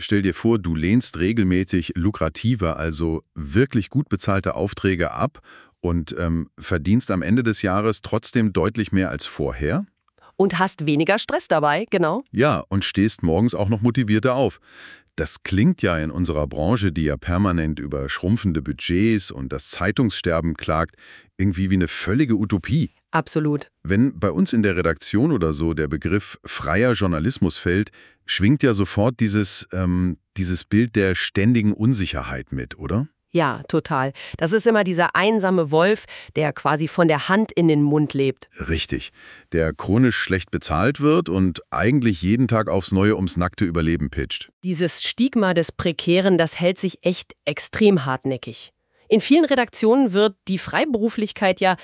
Stell dir vor, du lehnst regelmäßig lukrative, also wirklich gut bezahlte Aufträge ab und verdienst am Ende des Jahres trotzdem deutlich mehr als vorher. Und hast weniger Stress dabei, genau. Ja, und stehst morgens auch noch motivierter auf. Das klingt ja in unserer Branche, die ja permanent über schrumpfende Budgets und das Zeitungssterben klagt, irgendwie wie eine völlige Utopie. Absolut. Wenn bei uns in der Redaktion oder so der Begriff freier Journalismus fällt, schwingt ja sofort dieses Bild der ständigen Unsicherheit mit, oder? Ja, total. Das ist immer dieser einsame Wolf, der quasi von der Hand in den Mund lebt. Richtig. Der chronisch schlecht bezahlt wird und eigentlich jeden Tag aufs Neue ums nackte Überleben pitcht. Dieses Stigma des Prekären, das hält sich echt extrem hartnäckig. In vielen Redaktionen wird die Freiberuflichkeit ja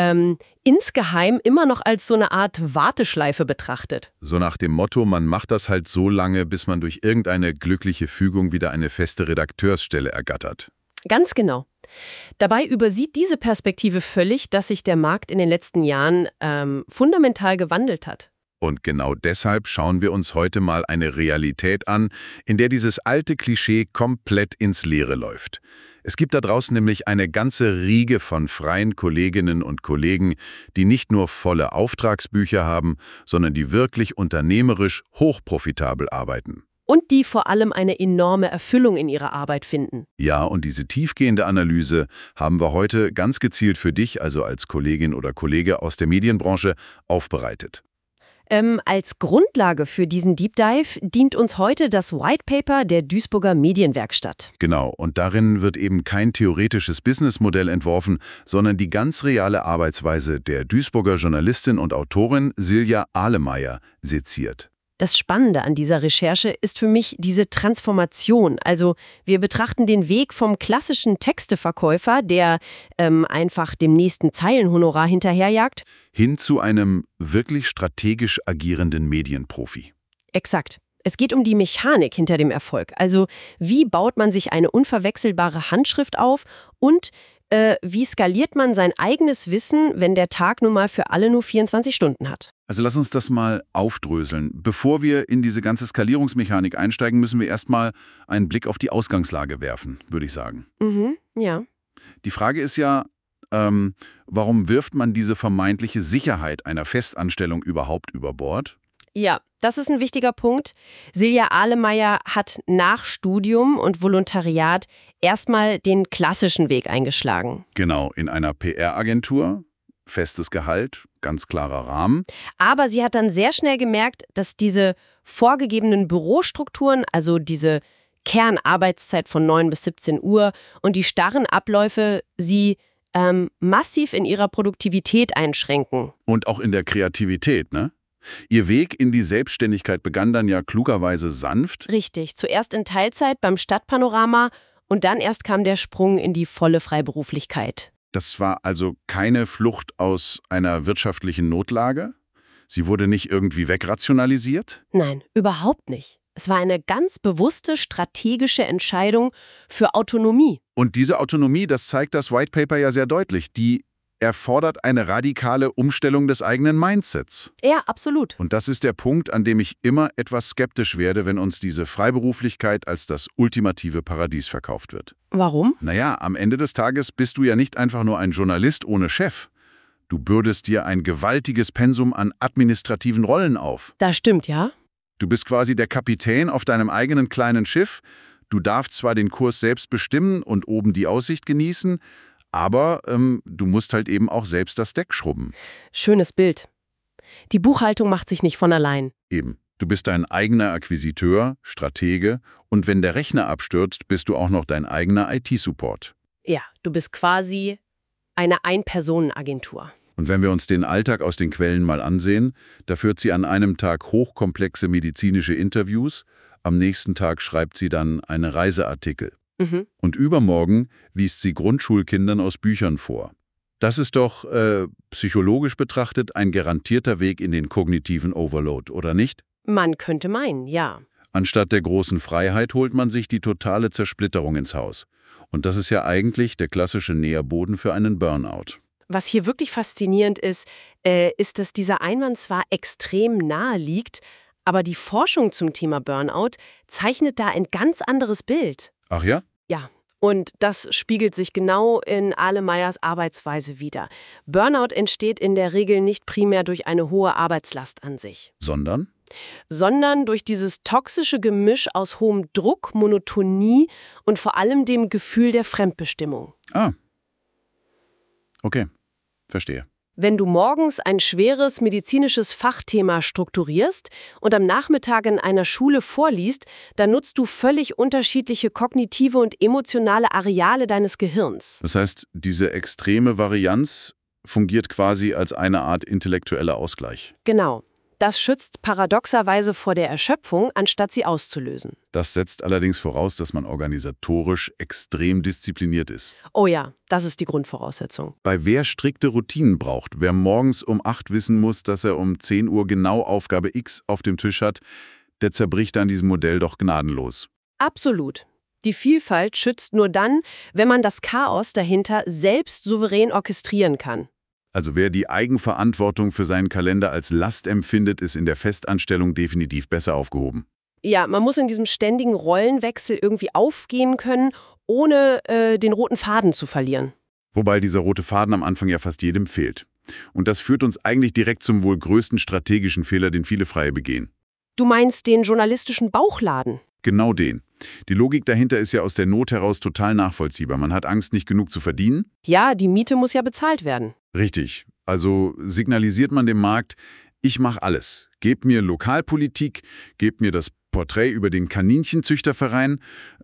insgeheim immer noch als so eine Art Warteschleife betrachtet. So nach dem Motto, man macht das halt so lange, bis man durch irgendeine glückliche Fügung wieder eine feste Redakteursstelle ergattert. Ganz genau. Dabei übersieht diese Perspektive völlig, dass sich der Markt in den letzten Jahren fundamental gewandelt hat. Und genau deshalb schauen wir uns heute mal eine Realität an, in der dieses alte Klischee komplett ins Leere läuft. Es gibt da draußen nämlich eine ganze Riege von freien Kolleginnen und Kollegen, die nicht nur volle Auftragsbücher haben, sondern die wirklich unternehmerisch hochprofitabel arbeiten. Und die vor allem eine enorme Erfüllung in ihrer Arbeit finden. Ja, und diese tiefgehende Analyse haben wir heute ganz gezielt für dich, also als Kollegin oder Kollege aus der Medienbranche, aufbereitet. Als Grundlage für diesen Deep Dive dient uns heute das White Paper der Duisburger Medienwerkstatt. Genau, und darin wird eben kein theoretisches Businessmodell entworfen, sondern die ganz reale Arbeitsweise der Duisburger Journalistin und Autorin Silja Ahlemeyer seziert. Das Spannende an dieser Recherche ist für mich diese Transformation. Also wir betrachten den Weg vom klassischen Texteverkäufer, der einfach dem nächsten Zeilenhonorar hinterherjagt, hin zu einem wirklich strategisch agierenden Medienprofi. Exakt. Es geht um die Mechanik hinter dem Erfolg. Also wie baut man sich eine unverwechselbare Handschrift auf und wie skaliert man sein eigenes Wissen, wenn der Tag nun mal für alle nur 24 Stunden hat? Also lass uns das mal aufdröseln. Bevor wir in diese ganze Skalierungsmechanik einsteigen, müssen wir erstmal einen Blick auf die Ausgangslage werfen, würde ich sagen. Ja. Die Frage ist ja, warum wirft man diese vermeintliche Sicherheit einer Festanstellung überhaupt über Bord? Ja, das ist ein wichtiger Punkt. Silja Ahlemeyer hat nach Studium und Volontariat erstmal den klassischen Weg eingeschlagen. Genau, in einer PR-Agentur, festes Gehalt, ganz klarer Rahmen. Aber sie hat dann sehr schnell gemerkt, dass diese vorgegebenen Bürostrukturen, also diese Kernarbeitszeit von 9 bis 17 Uhr und die starren Abläufe, sie massiv in ihrer Produktivität einschränken. Und auch in der Kreativität, ne? Ihr Weg in die Selbstständigkeit begann dann ja klugerweise sanft. Richtig, zuerst in Teilzeit beim Stadtpanorama und dann erst kam der Sprung in die volle Freiberuflichkeit. Das war also keine Flucht aus einer wirtschaftlichen Notlage? Sie wurde nicht irgendwie wegrationalisiert? Nein, überhaupt nicht. Es war eine ganz bewusste strategische Entscheidung für Autonomie. Und diese Autonomie, das zeigt das White Paper ja sehr deutlich, die erfordert eine radikale Umstellung des eigenen Mindsets. Ja, absolut. Und das ist der Punkt, an dem ich immer etwas skeptisch werde, wenn uns diese Freiberuflichkeit als das ultimative Paradies verkauft wird. Warum? Naja, am Ende des Tages bist du ja nicht einfach nur ein Journalist ohne Chef. Du bürdest dir ein gewaltiges Pensum an administrativen Rollen auf. Das stimmt, ja. Du bist quasi der Kapitän auf deinem eigenen kleinen Schiff. Du darfst zwar den Kurs selbst bestimmen und oben die Aussicht genießen, aber du musst halt eben auch selbst das Deck schrubben. Schönes Bild. Die Buchhaltung macht sich nicht von allein. Eben. Du bist dein eigener Akquisiteur, Stratege und wenn der Rechner abstürzt, bist du auch noch dein eigener IT-Support. Ja, du bist quasi eine Ein-Personen-Agentur. Und wenn wir uns den Alltag aus den Quellen mal ansehen, da führt sie an einem Tag hochkomplexe medizinische Interviews, am nächsten Tag schreibt sie dann eine Reiseartikel. Und übermorgen liest sie Grundschulkindern aus Büchern vor. Das ist doch, psychologisch betrachtet, ein garantierter Weg in den kognitiven Overload, oder nicht? Man könnte meinen, ja. Anstatt der großen Freiheit holt man sich die totale Zersplitterung ins Haus. Und das ist ja eigentlich der klassische Nährboden für einen Burnout. Was hier wirklich faszinierend ist, ist, dass dieser Einwand zwar extrem nahe liegt, Aber die Forschung zum Thema Burnout zeichnet da ein ganz anderes Bild. Ach ja? Ja, und das spiegelt sich genau in Ahlemeyers Arbeitsweise wider. Burnout entsteht in der Regel nicht primär durch eine hohe Arbeitslast an sich. Sondern durch dieses toxische Gemisch aus hohem Druck, Monotonie und vor allem dem Gefühl der Fremdbestimmung. Ah. Okay, verstehe. Wenn du morgens ein schweres medizinisches Fachthema strukturierst und am Nachmittag in einer Schule vorliest, dann nutzt du völlig unterschiedliche kognitive und emotionale Areale deines Gehirns. Das heißt, diese extreme Varianz fungiert quasi als eine Art intellektueller Ausgleich. Genau. Das schützt paradoxerweise vor der Erschöpfung, anstatt sie auszulösen. Das setzt allerdings voraus, dass man organisatorisch extrem diszipliniert ist. Oh ja, das ist die Grundvoraussetzung. Bei wer strikte Routinen braucht, wer morgens um 8 wissen muss, dass er um 10 Uhr genau Aufgabe X auf dem Tisch hat, der zerbricht an diesem Modell doch gnadenlos. Absolut. Die Vielfalt schützt nur dann, wenn man das Chaos dahinter selbst souverän orchestrieren kann. Also wer die Eigenverantwortung für seinen Kalender als Last empfindet, ist in der Festanstellung definitiv besser aufgehoben. Ja, man muss in diesem ständigen Rollenwechsel irgendwie aufgehen können, ohne den roten Faden zu verlieren. Wobei dieser rote Faden am Anfang ja fast jedem fehlt. Und das führt uns eigentlich direkt zum wohl größten strategischen Fehler, den viele Freie begehen. Du meinst den journalistischen Bauchladen? Genau den. Die Logik dahinter ist ja aus der Not heraus total nachvollziehbar. Man hat Angst, nicht genug zu verdienen. Ja, die Miete muss ja bezahlt werden. Richtig. Also signalisiert man dem Markt, ich mache alles. Gebt mir Lokalpolitik, gebt mir das Porträt über den Kaninchenzüchterverein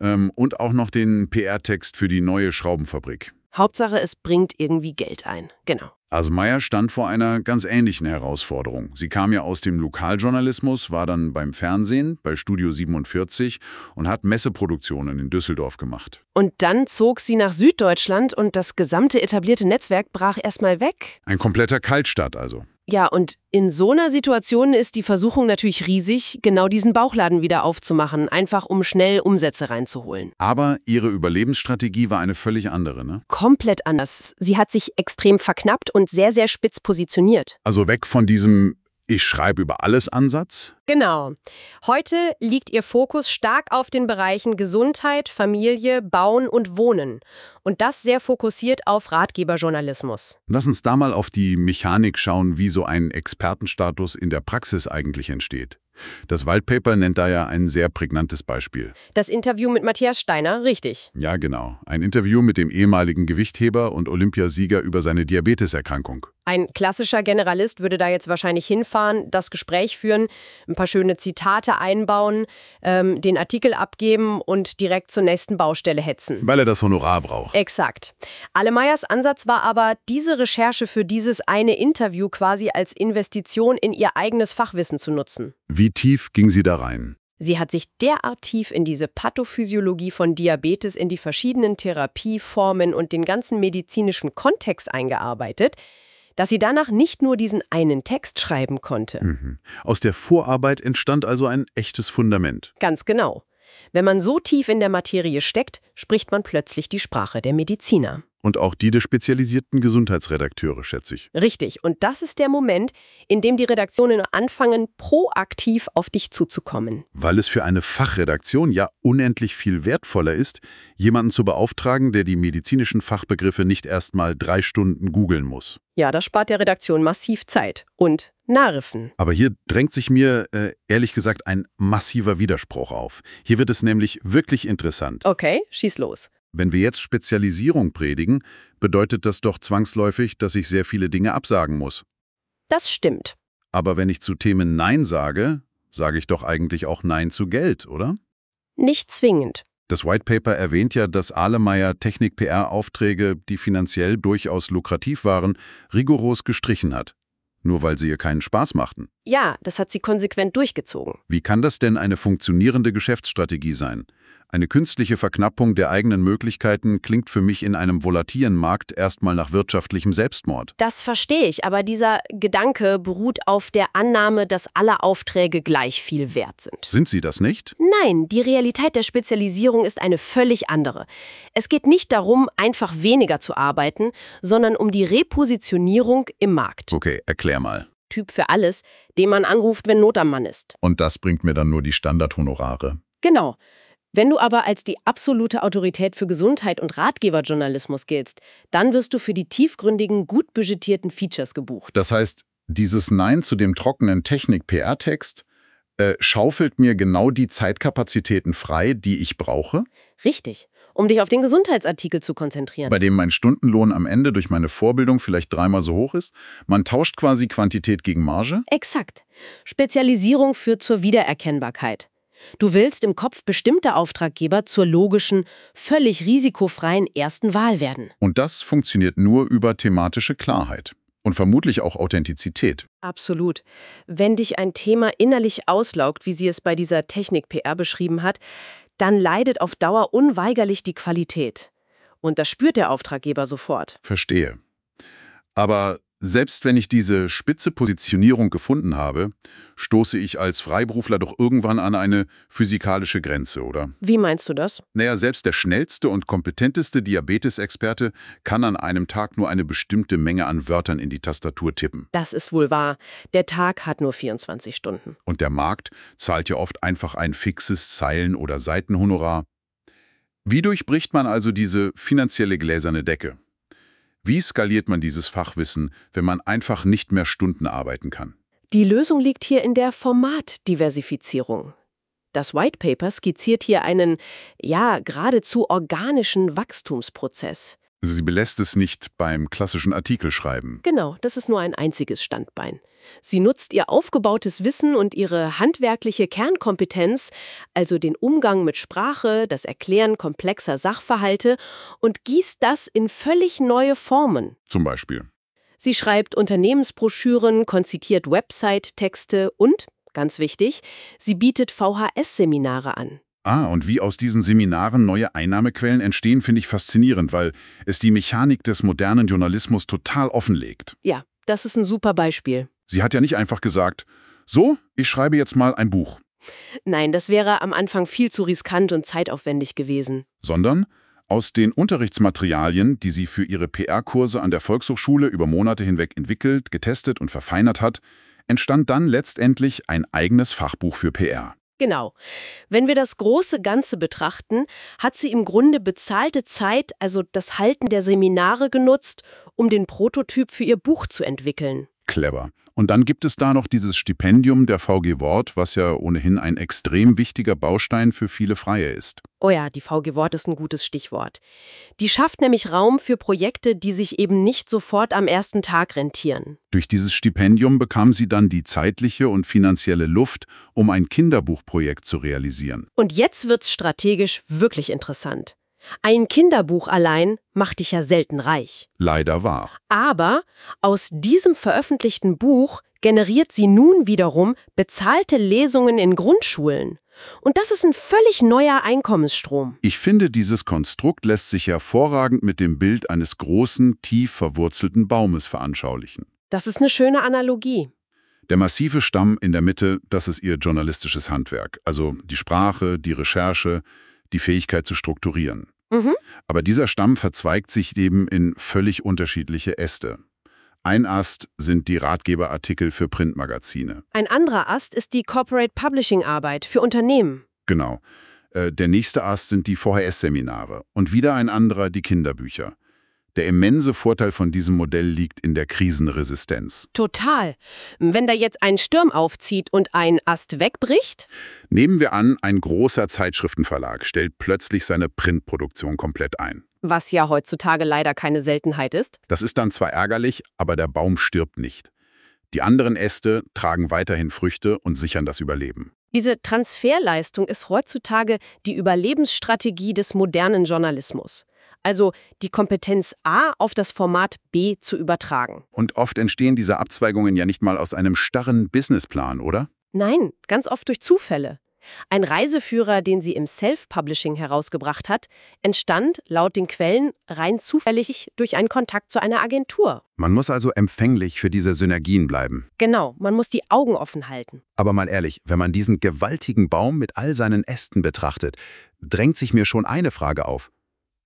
und auch noch den PR-Text für die neue Schraubenfabrik. Hauptsache, es bringt irgendwie Geld ein. Genau. Ahlemeyr stand vor einer ganz ähnlichen Herausforderung. Sie kam ja aus dem Lokaljournalismus, war dann beim Fernsehen, bei Studio 47 und hat Messeproduktionen in Düsseldorf gemacht. Und dann zog sie nach Süddeutschland und das gesamte etablierte Netzwerk brach erstmal weg. Ein kompletter Kaltstart also. Ja, und in so einer Situation ist die Versuchung natürlich riesig, genau diesen Bauchladen wieder aufzumachen, einfach um schnell Umsätze reinzuholen. Aber ihre Überlebensstrategie war eine völlig andere, ne? Komplett anders. Sie hat sich extrem verknappt und sehr, sehr spitz positioniert. Also weg von diesem Ich schreibe über alles Ansatz? Genau. Heute liegt ihr Fokus stark auf den Bereichen Gesundheit, Familie, Bauen und Wohnen. Und das sehr fokussiert auf Ratgeberjournalismus. Lass uns da mal auf die Mechanik schauen, wie so ein Expertenstatus in der Praxis eigentlich entsteht. Das White Paper nennt da ja ein sehr prägnantes Beispiel. Das Interview mit Matthias Steiner, richtig. Ja, genau. Ein Interview mit dem ehemaligen Gewichtheber und Olympiasieger über seine Diabeteserkrankung. Ein klassischer Generalist würde da jetzt wahrscheinlich hinfahren, das Gespräch führen, ein paar schöne Zitate einbauen, den Artikel abgeben und direkt zur nächsten Baustelle hetzen. Weil er das Honorar braucht. Exakt. Ahlemeyers Ansatz war aber, diese Recherche für dieses eine Interview quasi als Investition in ihr eigenes Fachwissen zu nutzen. Wie tief ging sie da rein? Sie hat sich derart tief in diese Pathophysiologie von Diabetes, in die verschiedenen Therapieformen und den ganzen medizinischen Kontext eingearbeitet, dass sie danach nicht nur diesen einen Text schreiben konnte. Aus der Vorarbeit entstand also ein echtes Fundament. Ganz genau. Wenn man so tief in der Materie steckt, spricht man plötzlich die Sprache der Mediziner. Und auch die der spezialisierten Gesundheitsredakteure, schätze ich. Richtig. Und das ist der Moment, in dem die Redaktionen anfangen, proaktiv auf dich zuzukommen. Weil es für eine Fachredaktion ja unendlich viel wertvoller ist, jemanden zu beauftragen, der die medizinischen Fachbegriffe nicht erst mal 3 Stunden googeln muss. Ja, das spart der Redaktion massiv Zeit und Nerven. Aber hier drängt sich mir, ehrlich gesagt, ein massiver Widerspruch auf. Hier wird es nämlich wirklich interessant. Okay, schieß los. Wenn wir jetzt Spezialisierung predigen, bedeutet das doch zwangsläufig, dass ich sehr viele Dinge absagen muss. Das stimmt. Aber wenn ich zu Themen Nein sage, sage ich doch eigentlich auch Nein zu Geld, oder? Nicht zwingend. Das White Paper erwähnt ja, dass Ahlemeyr Technik-PR-Aufträge, die finanziell durchaus lukrativ waren, rigoros gestrichen hat. Nur weil sie ihr keinen Spaß machten. Ja, das hat sie konsequent durchgezogen. Wie kann das denn eine funktionierende Geschäftsstrategie sein? Eine künstliche Verknappung der eigenen Möglichkeiten klingt für mich in einem volatilen Markt erstmal nach wirtschaftlichem Selbstmord. Das verstehe ich, aber dieser Gedanke beruht auf der Annahme, dass alle Aufträge gleich viel wert sind. Sind sie das nicht? Nein, die Realität der Spezialisierung ist eine völlig andere. Es geht nicht darum, einfach weniger zu arbeiten, sondern um die Repositionierung im Markt. Okay, erklär mal. Typ für alles, den man anruft, wenn Not am Mann ist. Und das bringt mir dann nur die Standardhonorare. Genau. Wenn du aber als die absolute Autorität für Gesundheit und Ratgeberjournalismus giltst, dann wirst du für die tiefgründigen, gut budgetierten Features gebucht. Das heißt, dieses Nein zu dem trockenen Technik-PR-Text schaufelt mir genau die Zeitkapazitäten frei, die ich brauche? Richtig, um dich auf den Gesundheitsartikel zu konzentrieren. Bei dem mein Stundenlohn am Ende durch meine Vorbildung vielleicht 3-mal so hoch ist? Man tauscht quasi Quantität gegen Marge? Exakt. Spezialisierung führt zur Wiedererkennbarkeit. Du willst im Kopf bestimmter Auftraggeber zur logischen, völlig risikofreien ersten Wahl werden. Und das funktioniert nur über thematische Klarheit. Und vermutlich auch Authentizität. Absolut. Wenn dich ein Thema innerlich auslaugt, wie sie es bei dieser Technik-PR beschrieben hat, dann leidet auf Dauer unweigerlich die Qualität. Und das spürt der Auftraggeber sofort. Verstehe. Aber selbst wenn ich diese spitze Positionierung gefunden habe, stoße ich als Freiberufler doch irgendwann an eine physikalische Grenze, oder? Wie meinst du das? Naja, selbst der schnellste und kompetenteste Diabetesexperte kann an einem Tag nur eine bestimmte Menge an Wörtern in die Tastatur tippen. Das ist wohl wahr. Der Tag hat nur 24 Stunden. Und der Markt zahlt ja oft einfach ein fixes Zeilen- oder Seitenhonorar. Wie durchbricht man also diese finanzielle gläserne Decke? Wie skaliert man dieses Fachwissen, wenn man einfach nicht mehr Stunden arbeiten kann? Die Lösung liegt hier in der Formatdiversifizierung. Das White Paper skizziert hier einen, geradezu organischen Wachstumsprozess. Sie belässt es nicht beim klassischen Artikelschreiben. Genau, das ist nur ein einziges Standbein. Sie nutzt ihr aufgebautes Wissen und ihre handwerkliche Kernkompetenz, also den Umgang mit Sprache, das Erklären komplexer Sachverhalte, und gießt das in völlig neue Formen. Zum Beispiel. Sie schreibt Unternehmensbroschüren, konzipiert Website-Texte und, ganz wichtig, sie bietet VHS-Seminare an. Und wie aus diesen Seminaren neue Einnahmequellen entstehen, finde ich faszinierend, weil es die Mechanik des modernen Journalismus total offenlegt. Ja, das ist ein super Beispiel. Sie hat ja nicht einfach gesagt, so, ich schreibe jetzt mal ein Buch. Nein, das wäre am Anfang viel zu riskant und zeitaufwendig gewesen. Sondern aus den Unterrichtsmaterialien, die sie für ihre PR-Kurse an der Volkshochschule über Monate hinweg entwickelt, getestet und verfeinert hat, entstand dann letztendlich ein eigenes Fachbuch für PR. Genau. Wenn wir das große Ganze betrachten, hat sie im Grunde bezahlte Zeit, also das Halten der Seminare genutzt, um den Prototyp für ihr Buch zu entwickeln. Clever. Und dann gibt es da noch dieses Stipendium der VG Wort, was ja ohnehin ein extrem wichtiger Baustein für viele Freie ist. Oh ja, die VG Wort ist ein gutes Stichwort. Die schafft nämlich Raum für Projekte, die sich eben nicht sofort am ersten Tag rentieren. Durch dieses Stipendium bekam sie dann die zeitliche und finanzielle Luft, um ein Kinderbuchprojekt zu realisieren. Und jetzt wird's strategisch wirklich interessant. Ein Kinderbuch allein macht dich ja selten reich. Leider wahr. Aber aus diesem veröffentlichten Buch generiert sie nun wiederum bezahlte Lesungen in Grundschulen. Und das ist ein völlig neuer Einkommensstrom. Ich finde, dieses Konstrukt lässt sich hervorragend mit dem Bild eines großen, tief verwurzelten Baumes veranschaulichen. Das ist eine schöne Analogie. Der massive Stamm in der Mitte, das ist ihr journalistisches Handwerk. Also die Sprache, die Recherche, die Fähigkeit zu strukturieren. Aber dieser Stamm verzweigt sich eben in völlig unterschiedliche Äste. Ein Ast sind die Ratgeberartikel für Printmagazine. Ein anderer Ast ist die Corporate Publishing-Arbeit für Unternehmen. Genau. Der nächste Ast sind die VHS-Seminare. Und wieder ein anderer die Kinderbücher. Der immense Vorteil von diesem Modell liegt in der Krisenresistenz. Total. Wenn da jetzt ein Sturm aufzieht und ein Ast wegbricht? Nehmen wir an, ein großer Zeitschriftenverlag stellt plötzlich seine Printproduktion komplett ein. Was ja heutzutage leider keine Seltenheit ist. Das ist dann zwar ärgerlich, aber der Baum stirbt nicht. Die anderen Äste tragen weiterhin Früchte und sichern das Überleben. Diese Transferleistung ist heutzutage die Überlebensstrategie des modernen Journalismus. Also die Kompetenz A auf das Format B zu übertragen. Und oft entstehen diese Abzweigungen ja nicht mal aus einem starren Businessplan, oder? Nein, ganz oft durch Zufälle. Ein Reiseführer, den sie im Self-Publishing herausgebracht hat, entstand laut den Quellen rein zufällig durch einen Kontakt zu einer Agentur. Man muss also empfänglich für diese Synergien bleiben. Genau, man muss die Augen offen halten. Aber mal ehrlich, wenn man diesen gewaltigen Baum mit all seinen Ästen betrachtet, drängt sich mir schon eine Frage auf.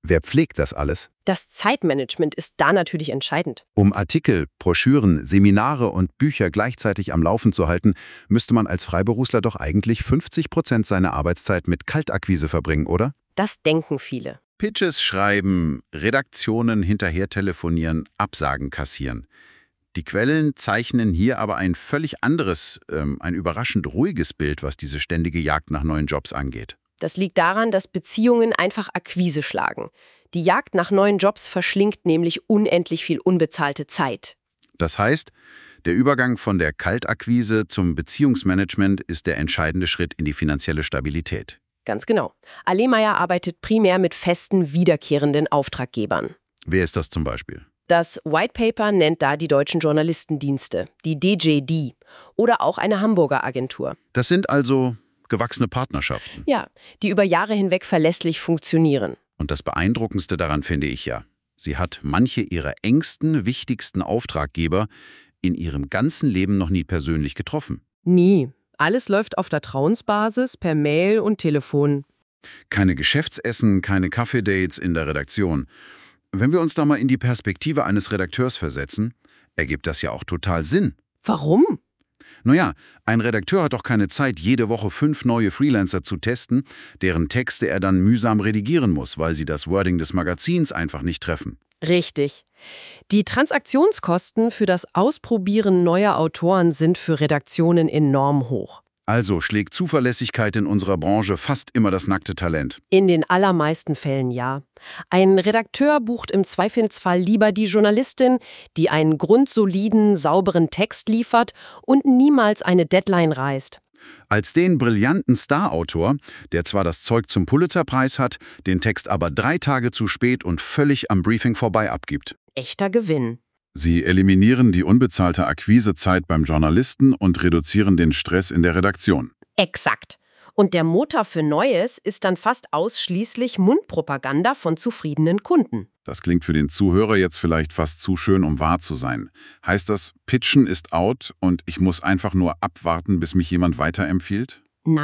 Wer pflegt das alles? Das Zeitmanagement ist da natürlich entscheidend. Um Artikel, Broschüren, Seminare und Bücher gleichzeitig am Laufen zu halten, müsste man als Freiberufler doch eigentlich 50% seiner Arbeitszeit mit Kaltakquise verbringen, oder? Das denken viele. Pitches schreiben, Redaktionen hinterher telefonieren, Absagen kassieren. Die Quellen zeichnen hier aber ein völlig anderes, ein überraschend ruhiges Bild, was diese ständige Jagd nach neuen Jobs angeht. Das liegt daran, dass Beziehungen einfach Akquise schlagen. Die Jagd nach neuen Jobs verschlingt nämlich unendlich viel unbezahlte Zeit. Das heißt, der Übergang von der Kaltakquise zum Beziehungsmanagement ist der entscheidende Schritt in die finanzielle Stabilität. Ganz genau. Alemayr arbeitet primär mit festen, wiederkehrenden Auftraggebern. Wer ist das zum Beispiel? Das White Paper nennt da die Deutschen Journalistendienste, die DJD, oder auch eine Hamburger Agentur. Das sind also gewachsene Partnerschaften. Ja, die über Jahre hinweg verlässlich funktionieren. Und das Beeindruckendste daran finde ich ja, sie hat manche ihrer engsten, wichtigsten Auftraggeber in ihrem ganzen Leben noch nie persönlich getroffen. Nie. Alles läuft auf Vertrauensbasis, per Mail und Telefon. Keine Geschäftsessen, keine Kaffeedates in der Redaktion. Wenn wir uns da mal in die Perspektive eines Redakteurs versetzen, ergibt das ja auch total Sinn. Warum? Naja, ein Redakteur hat doch keine Zeit, jede Woche 5 neue Freelancer zu testen, deren Texte er dann mühsam redigieren muss, weil sie das Wording des Magazins einfach nicht treffen. Richtig. Die Transaktionskosten für das Ausprobieren neuer Autoren sind für Redaktionen enorm hoch. Also schlägt Zuverlässigkeit in unserer Branche fast immer das nackte Talent. In den allermeisten Fällen ja. Ein Redakteur bucht im Zweifelsfall lieber die Journalistin, die einen grundsoliden, sauberen Text liefert und niemals eine Deadline reißt. Als den brillanten Star-Autor, der zwar das Zeug zum Pulitzer-Preis hat, den Text aber 3 Tage zu spät und völlig am Briefing vorbei abgibt. Echter Gewinn. Sie eliminieren die unbezahlte Akquisezeit beim Journalisten und reduzieren den Stress in der Redaktion. Exakt. Und der Motor für Neues ist dann fast ausschließlich Mundpropaganda von zufriedenen Kunden. Das klingt für den Zuhörer jetzt vielleicht fast zu schön, um wahr zu sein. Heißt das, Pitchen ist out und ich muss einfach nur abwarten, bis mich jemand weiterempfiehlt?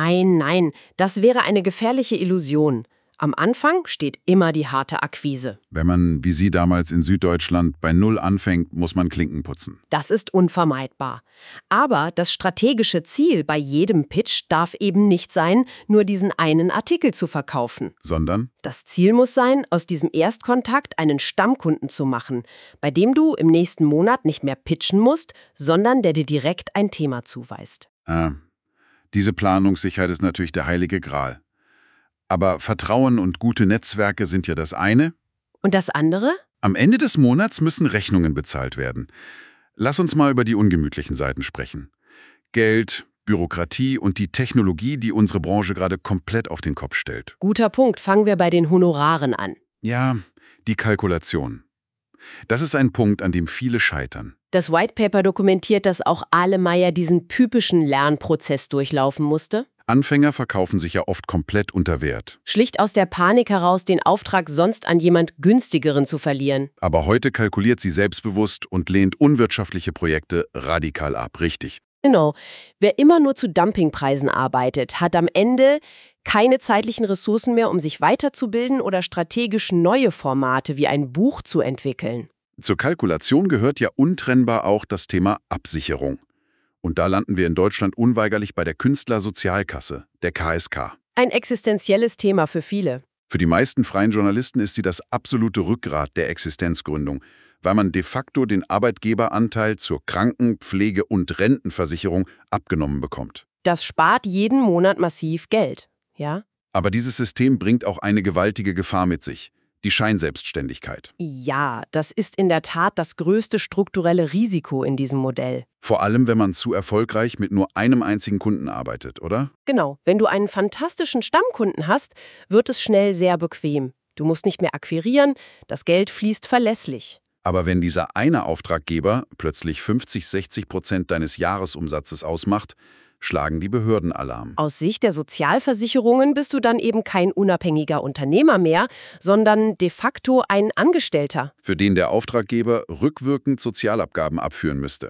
Nein, das wäre eine gefährliche Illusion. Am Anfang steht immer die harte Akquise. Wenn man, wie Sie damals in Süddeutschland, bei Null anfängt, muss man Klinken putzen. Das ist unvermeidbar. Aber das strategische Ziel bei jedem Pitch darf eben nicht sein, nur diesen einen Artikel zu verkaufen. Sondern? Das Ziel muss sein, aus diesem Erstkontakt einen Stammkunden zu machen, bei dem du im nächsten Monat nicht mehr pitchen musst, sondern der dir direkt ein Thema zuweist. Diese Planungssicherheit ist natürlich der heilige Gral. Aber Vertrauen und gute Netzwerke sind ja das eine. Und das andere? Am Ende des Monats müssen Rechnungen bezahlt werden. Lass uns mal über die ungemütlichen Seiten sprechen. Geld, Bürokratie und die Technologie, die unsere Branche gerade komplett auf den Kopf stellt. Guter Punkt, fangen wir bei den Honoraren an. Ja, die Kalkulation. Das ist ein Punkt, an dem viele scheitern. Das White Paper dokumentiert, dass auch Alemayr diesen typischen Lernprozess durchlaufen musste. Anfänger verkaufen sich ja oft komplett unter Wert. Schlicht aus der Panik heraus, den Auftrag sonst an jemand günstigeren zu verlieren. Aber heute kalkuliert sie selbstbewusst und lehnt unwirtschaftliche Projekte radikal ab, richtig? Genau. Wer immer nur zu Dumpingpreisen arbeitet, hat am Ende keine zeitlichen Ressourcen mehr, um sich weiterzubilden oder strategisch neue Formate wie ein Buch zu entwickeln. Zur Kalkulation gehört ja untrennbar auch das Thema Absicherung. Und da landen wir in Deutschland unweigerlich bei der Künstlersozialkasse, der KSK. Ein existenzielles Thema für viele. Für die meisten freien Journalisten ist sie das absolute Rückgrat der Existenzgründung, weil man de facto den Arbeitgeberanteil zur Kranken-, Pflege- und Rentenversicherung abgenommen bekommt. Das spart jeden Monat massiv Geld, ja? Aber dieses System bringt auch eine gewaltige Gefahr mit sich. Die Scheinselbstständigkeit. Ja, das ist in der Tat das größte strukturelle Risiko in diesem Modell. Vor allem, wenn man zu erfolgreich mit nur einem einzigen Kunden arbeitet, oder? Genau, wenn du einen fantastischen Stammkunden hast, wird es schnell sehr bequem. Du musst nicht mehr akquirieren, das Geld fließt verlässlich. Aber wenn dieser eine Auftraggeber plötzlich 50–60% deines Jahresumsatzes ausmacht, schlagen die Behörden Alarm. Aus Sicht der Sozialversicherungen bist du dann eben kein unabhängiger Unternehmer mehr, sondern de facto ein Angestellter. Für den der Auftraggeber rückwirkend Sozialabgaben abführen müsste.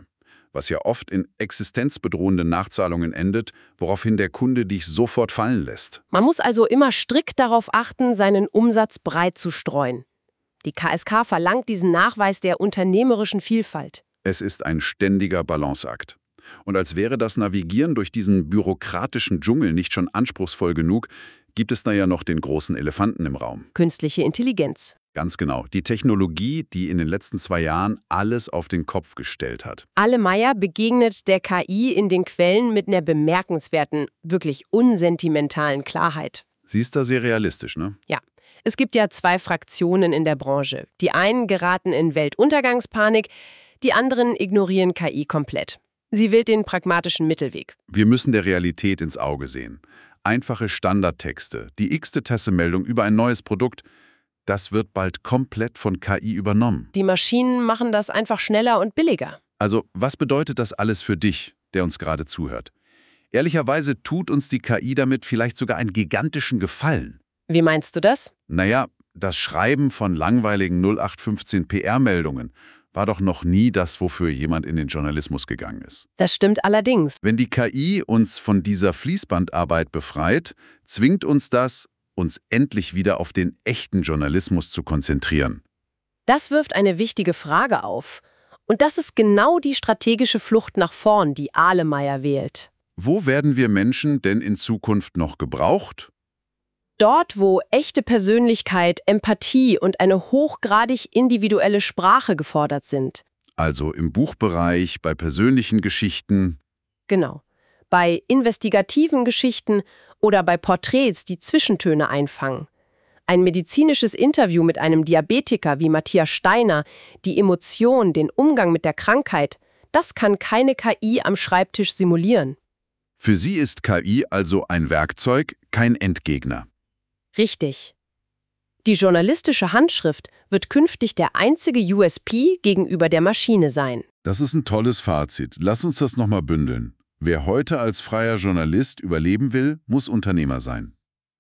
was ja oft in existenzbedrohenden Nachzahlungen endet, woraufhin der Kunde dich sofort fallen lässt. Man muss also immer strikt darauf achten, seinen Umsatz breit zu streuen. Die KSK verlangt diesen Nachweis der unternehmerischen Vielfalt. Es ist ein ständiger Balanceakt. Und als wäre das Navigieren durch diesen bürokratischen Dschungel nicht schon anspruchsvoll genug, gibt es da ja noch den großen Elefanten im Raum. Künstliche Intelligenz. Ganz genau. Die Technologie, die in den letzten 2 Jahren alles auf den Kopf gestellt hat. Meyer begegnet der KI in den Quellen mit einer bemerkenswerten, wirklich unsentimentalen Klarheit. Sie ist da sehr realistisch, ne? Ja. Es gibt ja 2 Fraktionen in der Branche. Die einen geraten in Weltuntergangspanik, die anderen ignorieren KI komplett. Sie wählt den pragmatischen Mittelweg. Wir müssen der Realität ins Auge sehen. Einfache Standardtexte, die x-te Tessemeldung über ein neues Produkt, das wird bald komplett von KI übernommen. Die Maschinen machen das einfach schneller und billiger. Also, was bedeutet das alles für dich, der uns gerade zuhört? Ehrlicherweise tut uns die KI damit vielleicht sogar einen gigantischen Gefallen. Wie meinst du das? Naja, das Schreiben von langweiligen 0815 PR-Meldungen war doch noch nie das, wofür jemand in den Journalismus gegangen ist. Das stimmt allerdings. Wenn die KI uns von dieser Fließbandarbeit befreit, zwingt uns das, uns endlich wieder auf den echten Journalismus zu konzentrieren. Das wirft eine wichtige Frage auf. Und das ist genau die strategische Flucht nach vorn, die Meyer wählt. Wo werden wir Menschen denn in Zukunft noch gebraucht? Dort, wo echte Persönlichkeit, Empathie und eine hochgradig individuelle Sprache gefordert sind. Also im Buchbereich, bei persönlichen Geschichten. Genau. Bei investigativen Geschichten oder bei Porträts, die Zwischentöne einfangen. Ein medizinisches Interview mit einem Diabetiker wie Matthias Steiner, die Emotion, den Umgang mit der Krankheit, das kann keine KI am Schreibtisch simulieren. Für sie ist KI also ein Werkzeug, kein Endgegner. Richtig. Die journalistische Handschrift wird künftig der einzige USP gegenüber der Maschine sein. Das ist ein tolles Fazit. Lass uns das nochmal bündeln. Wer heute als freier Journalist überleben will, muss Unternehmer sein.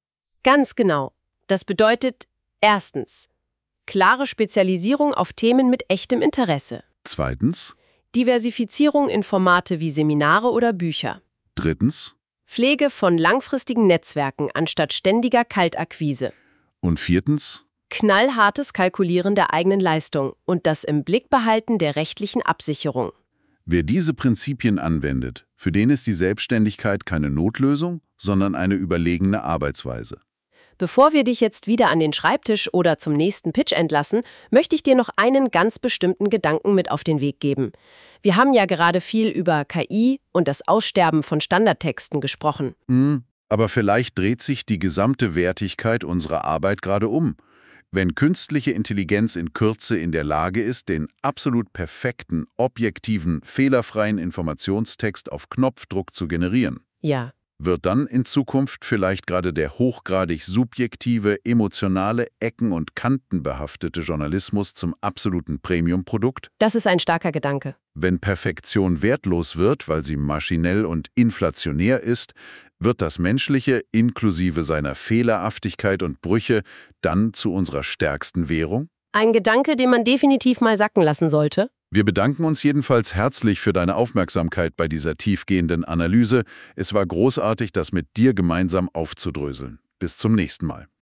Ganz genau. Das bedeutet erstens, klare Spezialisierung auf Themen mit echtem Interesse. Zweitens, Diversifizierung in Formate wie Seminare oder Bücher. drittens, Pflege von langfristigen Netzwerken anstatt ständiger Kaltakquise. und viertens, Knallhartes Kalkulieren der eigenen Leistung und das im Blick behalten der rechtlichen Absicherung. wer diese Prinzipien anwendet, für den ist die Selbstständigkeit keine Notlösung, sondern eine überlegene Arbeitsweise. Bevor wir dich jetzt wieder an den Schreibtisch oder zum nächsten Pitch entlassen, möchte ich dir noch einen ganz bestimmten Gedanken mit auf den Weg geben. Wir haben ja gerade viel über KI und das Aussterben von Standardtexten gesprochen. Aber vielleicht dreht sich die gesamte Wertigkeit unserer Arbeit gerade um. Wenn künstliche Intelligenz in Kürze in der Lage ist, den absolut perfekten, objektiven, fehlerfreien Informationstext auf Knopfdruck zu generieren, Ja. wird dann in Zukunft vielleicht gerade der hochgradig subjektive, emotionale, ecken- und kantenbehaftete Journalismus zum absoluten Premium-Produkt? Das ist ein starker Gedanke. Wenn Perfektion wertlos wird, weil sie maschinell und inflationär ist, wird das Menschliche inklusive seiner Fehlerhaftigkeit und Brüche dann zu unserer stärksten Währung? Ein Gedanke, den man definitiv mal sacken lassen sollte. Wir bedanken uns jedenfalls herzlich für deine Aufmerksamkeit bei dieser tiefgehenden Analyse. Es war großartig, das mit dir gemeinsam aufzudröseln. Bis zum nächsten Mal.